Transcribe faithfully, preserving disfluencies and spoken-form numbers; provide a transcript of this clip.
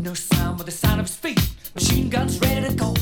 No sound but the sound of his feet. Machine guns ready to go.